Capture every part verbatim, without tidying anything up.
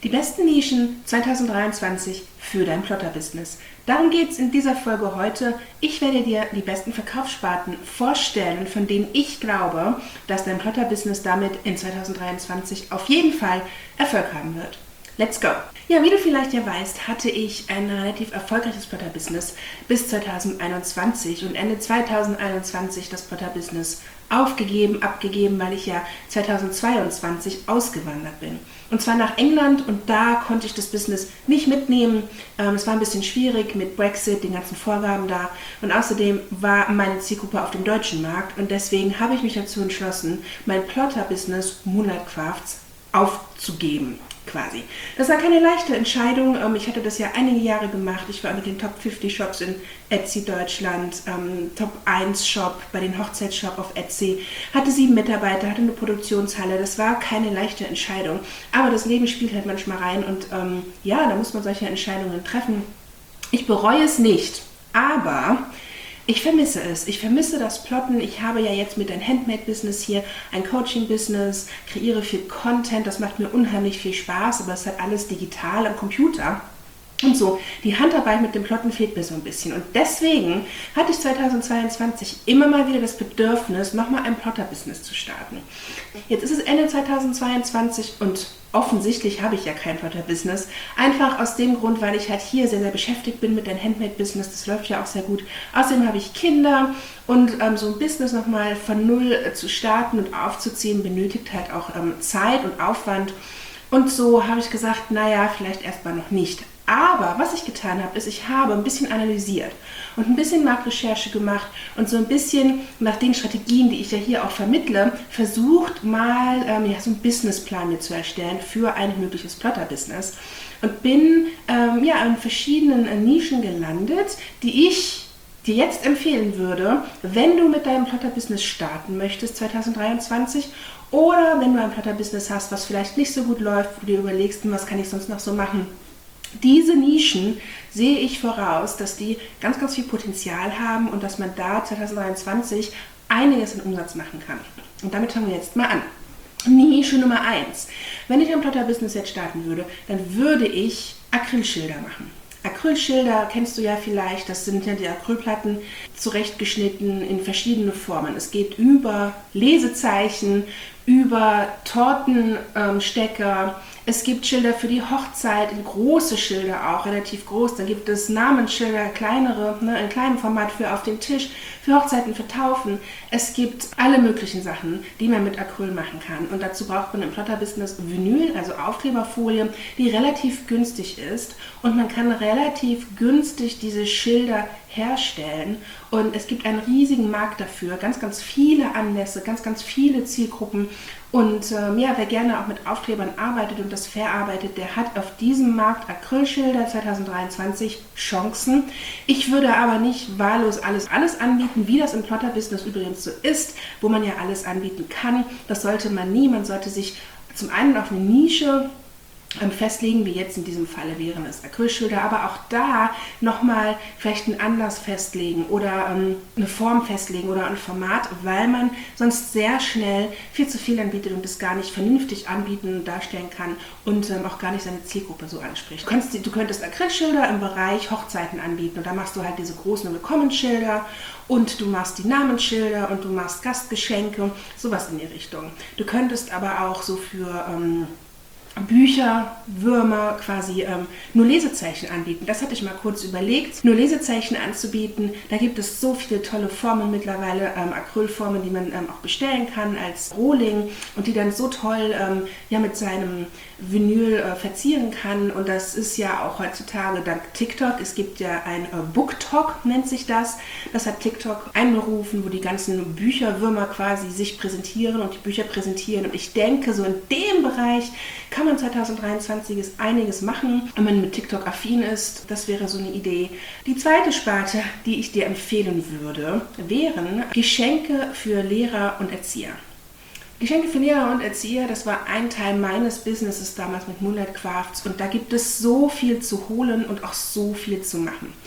Die besten Nischen zweitausenddreiundzwanzig für dein Plotter-Business. Darum geht es in dieser Folge heute. Ich werde dir die besten Verkaufssparten vorstellen, von denen ich glaube, dass dein Plotter-Business damit in zweitausenddreiundzwanzig auf jeden Fall Erfolg haben wird. Let's go! Ja, wie du vielleicht ja weißt, hatte ich ein relativ erfolgreiches Plotter-Business bis zweitausendeinundzwanzig und Ende zweitausendeinundzwanzig das Plotter-Business aufgegeben, abgegeben, weil ich ja zweitausendzweiundzwanzig ausgewandert bin. Und zwar nach England, und da konnte ich das Business nicht mitnehmen. Ähm, es war ein bisschen schwierig mit Brexit, den ganzen Vorgaben da. Und außerdem war meine Zielgruppe auf dem deutschen Markt, und deswegen habe ich mich dazu entschlossen, mein Plotter-Business Moonlight Crafts aufzugeben. Quasi. Das war keine leichte Entscheidung. Ich hatte das ja einige Jahre gemacht. Ich war mit den Top fünfzig Shops in Etsy Deutschland, ähm, Top eins Shop bei den Hochzeitsshop auf Etsy, hatte sieben Mitarbeiter, hatte eine Produktionshalle. Das war keine leichte Entscheidung. Aber das Leben spielt halt manchmal rein, und ähm, ja, da muss man solche Entscheidungen treffen. Ich bereue es nicht, aber ich vermisse es. Ich vermisse das Plotten. Ich habe ja jetzt mit ein Handmade-Business hier, ein Coaching-Business, kreiere viel Content. Das macht mir unheimlich viel Spaß, aber es hat alles digital am Computer. Und so, die Handarbeit mit dem Plotten fehlt mir so ein bisschen. Und deswegen hatte ich zweitausendzweiundzwanzig immer mal wieder das Bedürfnis, nochmal ein Plotter-Business zu starten. Jetzt ist es Ende zweitausendzweiundzwanzig und offensichtlich habe ich ja kein Plotter-Business. Einfach aus dem Grund, weil ich halt hier sehr, sehr beschäftigt bin mit dem Handmade-Business. Das läuft ja auch sehr gut. Außerdem habe ich Kinder, und ähm, so ein Business nochmal von Null äh, zu starten und aufzuziehen, benötigt halt auch ähm, Zeit und Aufwand. Und so habe ich gesagt, naja, vielleicht erstmal noch nicht. Aber was ich getan habe, ist, ich habe ein bisschen analysiert und ein bisschen Marktrecherche gemacht und so ein bisschen nach den Strategien, die ich ja hier auch vermittle, versucht mal ähm, ja, so einen Businessplan mir zu erstellen für ein mögliches Plotter-Business, und bin ähm, ja an verschiedenen äh, Nischen gelandet, die ich dir jetzt empfehlen würde, wenn du mit deinem Plotter-Business starten möchtest zweitausenddreiundzwanzig, oder wenn du ein Plotter-Business hast, was vielleicht nicht so gut läuft, wo du dir überlegst, was kann ich sonst noch so machen. Diese Nischen sehe ich voraus, dass die ganz, ganz viel Potenzial haben und dass man da zweitausenddreiundzwanzig einiges in Umsatz machen kann. Und damit fangen wir jetzt mal an. Nische Nummer eins. Wenn ich ein Plotter-Business jetzt starten würde, dann würde ich Acrylschilder machen. Acrylschilder kennst du ja vielleicht, das sind ja die Acrylplatten, zurechtgeschnitten in verschiedene Formen. Es geht über Lesezeichen, über Tortenstecker. Es gibt Schilder für die Hochzeit, große Schilder auch, relativ groß. Dann gibt es Namensschilder, kleinere, ne, in kleinem Format für auf den Tisch, für Hochzeiten, für Taufen. Es gibt alle möglichen Sachen, die man mit Acryl machen kann. Und dazu braucht man im Plotter-Business Vinyl, also Aufkleberfolie, die relativ günstig ist. Und man kann relativ günstig diese Schilder herstellen. Und es gibt einen riesigen Markt dafür, ganz, ganz viele Anlässe, ganz, ganz viele Zielgruppen. Und ähm, ja, wer gerne auch mit Aufklebern arbeitet und das verarbeitet, der hat auf diesem Markt Acrylschilder zweitausenddreiundzwanzig Chancen. Ich würde aber nicht wahllos alles, alles anbieten, wie das im Plotter-Business übrigens so ist, wo man ja alles anbieten kann. Das sollte man nie. Man sollte sich zum einen auf eine Nische festlegen, wie jetzt in diesem Falle wären es Acrylschilder, aber auch da nochmal vielleicht einen Anlass festlegen oder ähm, eine Form festlegen oder ein Format, weil man sonst sehr schnell viel zu viel anbietet und es gar nicht vernünftig anbieten und darstellen kann und ähm, auch gar nicht seine Zielgruppe so anspricht. Du, kannst, du könntest Acrylschilder im Bereich Hochzeiten anbieten, und da machst du halt diese großen Willkommensschilder und du machst die Namensschilder und du machst Gastgeschenke, sowas in die Richtung. Du könntest aber auch so für ähm, Bücher, Würmer quasi ähm, nur Lesezeichen anbieten. Das hatte ich mal kurz überlegt, nur Lesezeichen anzubieten. Da gibt es so viele tolle Formen mittlerweile, ähm, Acrylformen, die man ähm, auch bestellen kann als Rohling und die dann so toll ähm, ja, mit seinem Vinyl äh, verzieren kann. Und das ist ja auch heutzutage dank TikTok. Es gibt ja ein äh, BookTok, nennt sich das. Das hat TikTok einberufen, wo die ganzen Bücherwürmer quasi sich präsentieren und die Bücher präsentieren. Und ich denke, so in dem Bereich kann man zweitausenddreiundzwanzig einiges machen, wenn man mit TikTok affin ist. Das wäre so eine Idee. Die zweite Sparte, die ich dir empfehlen würde, wären Geschenke für Lehrer und Erzieher. Geschenke für Lehrer und Erzieher, das war ein Teil meines Businesses damals mit Moonlight Crafts, und da gibt es so viel zu holen und auch so viel zu machen.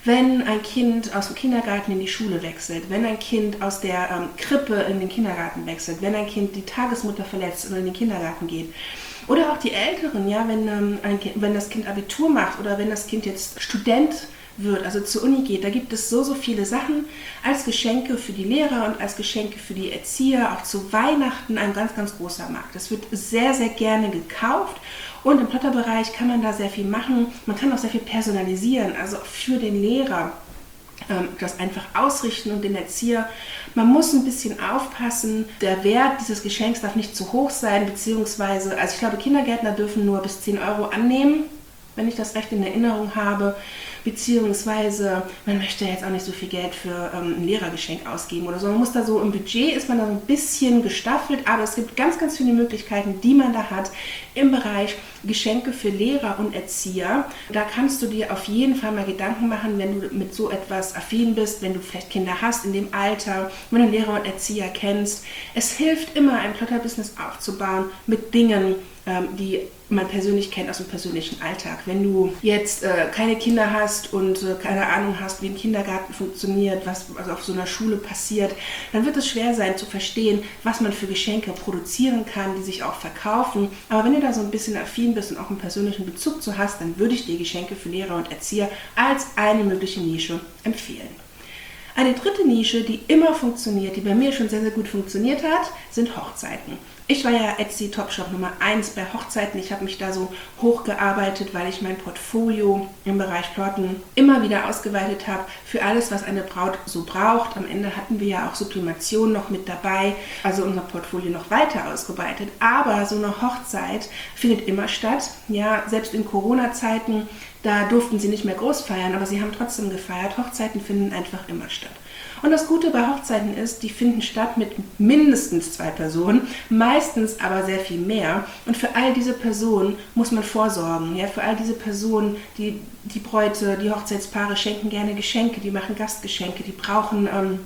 wenn ein Kind aus dem Kindergarten in die Schule wechselt, wenn ein Kind aus der ähm, Krippe in den Kindergarten wechselt, wenn ein Kind die Tagesmutter verletzt und in den Kindergarten geht. Oder auch die Älteren, ja, wenn, ähm, ein kind, wenn das Kind Abitur macht oder wenn das Kind jetzt Student wird, also zur Uni geht, da gibt es so, so viele Sachen als Geschenke für die Lehrer und als Geschenke für die Erzieher, auch zu Weihnachten ein ganz, ganz großer Markt. Das wird sehr, sehr gerne gekauft und im Plotterbereich kann man da sehr viel machen. Man kann auch sehr viel personalisieren, also für den Lehrer ähm, das einfach ausrichten und den Erzieher. Man muss ein bisschen aufpassen, der Wert dieses Geschenks darf nicht zu hoch sein, beziehungsweise, also ich glaube, Kindergärtner dürfen nur bis zehn Euro annehmen, wenn ich das recht in Erinnerung habe, beziehungsweise man möchte jetzt auch nicht so viel Geld für ähm, ein Lehrergeschenk ausgeben oder so. Man muss da so im Budget, ist man da so ein bisschen gestaffelt, aber es gibt ganz, ganz viele Möglichkeiten, die man da hat im Bereich Geschenke für Lehrer und Erzieher. Da kannst du dir auf jeden Fall mal Gedanken machen, wenn du mit so etwas affin bist, wenn du vielleicht Kinder hast in dem Alter, wenn du Lehrer und Erzieher kennst. Es hilft immer, ein Plotterbusiness aufzubauen mit Dingen, ähm, die man persönlich kennt aus dem persönlichen Alltag. Wenn du jetzt äh, keine Kinder hast und äh, keine Ahnung hast, wie ein Kindergarten funktioniert, was also auf so einer Schule passiert, dann wird es schwer sein zu verstehen, was man für Geschenke produzieren kann, die sich auch verkaufen. Aber wenn du da so ein bisschen affin bist und auch einen persönlichen Bezug zu hast, dann würde ich dir Geschenke für Lehrer und Erzieher als eine mögliche Nische empfehlen. Eine dritte Nische, die immer funktioniert, die bei mir schon sehr, sehr gut funktioniert hat, sind Hochzeiten. Ich war ja Etsy Topshop Nummer eins bei Hochzeiten. Ich habe mich da so hochgearbeitet, weil ich mein Portfolio im Bereich Plotten immer wieder ausgeweitet habe für alles, was eine Braut so braucht. Am Ende hatten wir ja auch Sublimation noch mit dabei, also unser Portfolio noch weiter ausgeweitet. Aber so eine Hochzeit findet immer statt. Ja, selbst in Corona-Zeiten, da durften sie nicht mehr groß feiern, aber sie haben trotzdem gefeiert. Hochzeiten finden einfach immer statt. Und das Gute bei Hochzeiten ist, die finden statt mit mindestens zwei Personen, meistens aber sehr viel mehr. Und für all diese Personen muss man vorsorgen. Ja? Für all diese Personen, die, die Bräute, die Hochzeitspaare schenken gerne Geschenke, die machen Gastgeschenke, die brauchen ähm,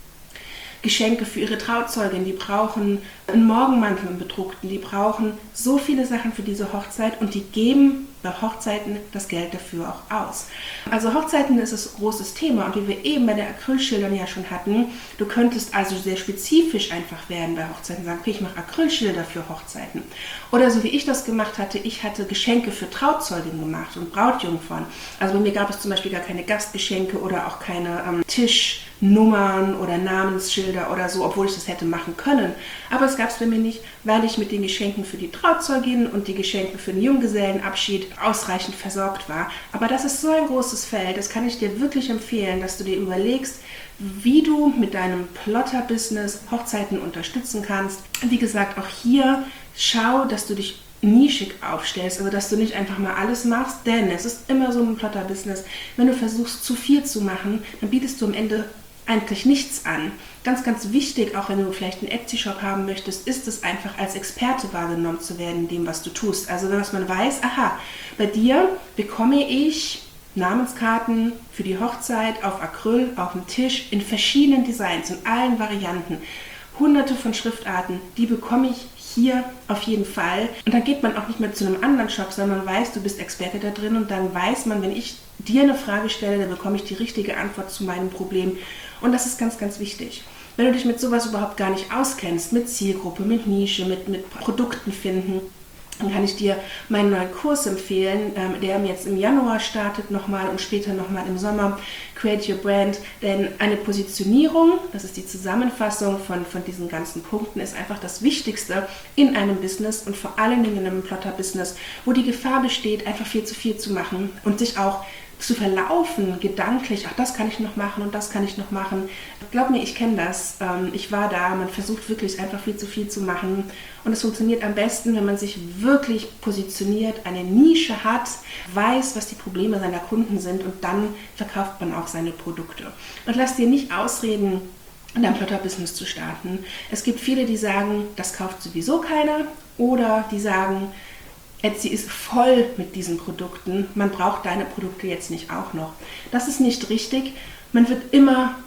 Geschenke für ihre Trauzeugin, die brauchen einen Morgenmantel, einen bedruckten, die brauchen so viele Sachen für diese Hochzeit und die geben bei Hochzeiten das Geld dafür auch aus. Also Hochzeiten ist ein großes Thema und wie wir eben bei den Acrylschildern ja schon hatten, du könntest also sehr spezifisch einfach werden bei Hochzeiten, sagen, okay, ich mache Acrylschilder für Hochzeiten. Oder so wie ich das gemacht hatte, ich hatte Geschenke für Trauzeuginnen gemacht und Brautjungfern. Also bei mir gab es zum Beispiel gar keine Gastgeschenke oder auch keine ähm, Tischnummern oder Namensschilder oder so, obwohl ich das hätte machen können. Aber es gab es bei mir nicht, weil ich mit den Geschenken für die Trauzeuginnen und die Geschenke für den Junggesellenabschied ausreichend versorgt war. Aber das ist so ein großes Feld, das kann ich dir wirklich empfehlen, dass du dir überlegst, wie du mit deinem Plotter-Business Hochzeiten unterstützen kannst. Wie gesagt, auch hier schau, dass du dich nischig aufstellst, also dass du nicht einfach mal alles machst, denn es ist immer so ein Plotter-Business. Wenn du versuchst, zu viel zu machen, dann bietest du am Ende eigentlich nichts an. Ganz, ganz wichtig, auch wenn du vielleicht einen Etsy-Shop haben möchtest, ist es einfach als Experte wahrgenommen zu werden in dem, was du tust. Also dass man weiß, aha, bei dir bekomme ich Namenskarten für die Hochzeit auf Acryl, auf dem Tisch, in verschiedenen Designs, in allen Varianten. Hunderte von Schriftarten, die bekomme ich hier auf jeden Fall. Und dann geht man auch nicht mehr zu einem anderen Shop, sondern man weiß, du bist Experte da drin und dann weiß man, wenn ich dir eine Frage stelle, dann bekomme ich die richtige Antwort zu meinem Problem. Und das ist ganz, ganz wichtig. Wenn du dich mit sowas überhaupt gar nicht auskennst, mit Zielgruppe, mit Nische, mit, mit Produkten finden, dann kann ich dir meinen neuen Kurs empfehlen, ähm, der jetzt im Januar startet nochmal und später nochmal im Sommer, Create Your Brand. Denn eine Positionierung, das ist die Zusammenfassung von, von diesen ganzen Punkten, ist einfach das Wichtigste in einem Business und vor allen Dingen in einem Plotter-Business, wo die Gefahr besteht, einfach viel zu viel zu machen und sich auch zu verlaufen, gedanklich, ach, das kann ich noch machen und das kann ich noch machen. Glaub mir, ich kenne das. Ich war da, man versucht wirklich einfach viel zu viel zu machen und es funktioniert am besten, wenn man sich wirklich positioniert, eine Nische hat, weiß, was die Probleme seiner Kunden sind und dann verkauft man auch seine Produkte. Und lass dir nicht ausreden, dein Plotter-Business zu starten. Es gibt viele, die sagen, das kauft sowieso keiner oder die sagen, Etsy ist voll mit diesen Produkten, man braucht deine Produkte jetzt nicht auch noch. Das ist nicht richtig. Man wird immer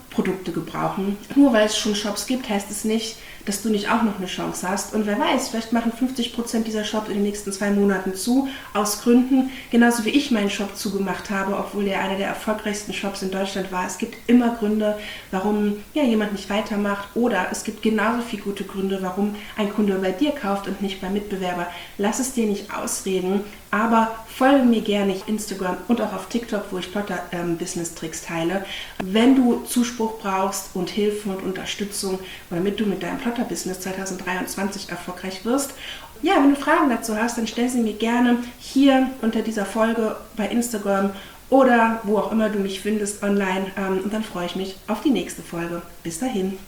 Produkte gebrauchen. Nur weil es schon Shops gibt, heißt es nicht, dass du nicht auch noch eine Chance hast. Und wer weiß, vielleicht machen fünfzig Prozent dieser Shops in den nächsten zwei Monaten zu, aus Gründen, genauso wie ich meinen Shop zugemacht habe, obwohl er einer der erfolgreichsten Shops in Deutschland war. Es gibt immer Gründe, warum ja, jemand nicht weitermacht, oder es gibt genauso viele gute Gründe, warum ein Kunde bei dir kauft und nicht beim Mitbewerber. Lass es dir nicht ausreden, aber folge mir gerne auf Instagram und auch auf TikTok, wo ich Plotter-Business-Tricks teile. Wenn du Zuspruch brauchst und Hilfe und Unterstützung, damit du mit deinem Plotter-Business zwanzig dreiundzwanzig erfolgreich wirst. Ja, wenn du Fragen dazu hast, dann stell sie mir gerne hier unter dieser Folge bei Instagram oder wo auch immer du mich findest online. Und dann freue ich mich auf die nächste Folge. Bis dahin.